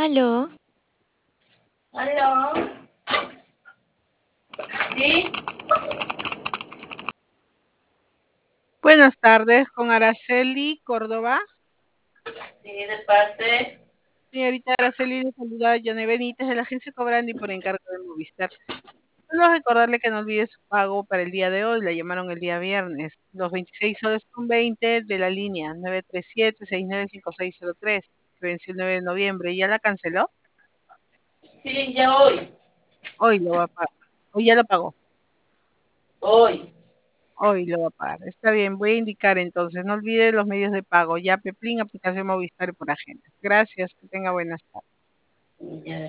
Aló, Aló, sí, Buenas tardes, con Araceli Córdoba. sí, de parte. Señorita Araceli, le saluda Yane Benítez de la agencia Cobrandi por encargo de Movistar. Solo recordarle que no olvide su pago para el día de hoy. La llamaron el día viernes. Los 26 soles con 20 de la línea 937-695603, que venció el 9 de noviembre. ¿Ya la canceló? Sí, ya hoy, Hoy lo va a pagar. Hoy ya lo pagó. hoy. Hoy lo va a pagar. Está bien, voy a indicar entonces. No olvide los medios de pago. Ya Peplín, aplicación Movistar y por agenda. Gracias, que tenga buenas tardes. Ya.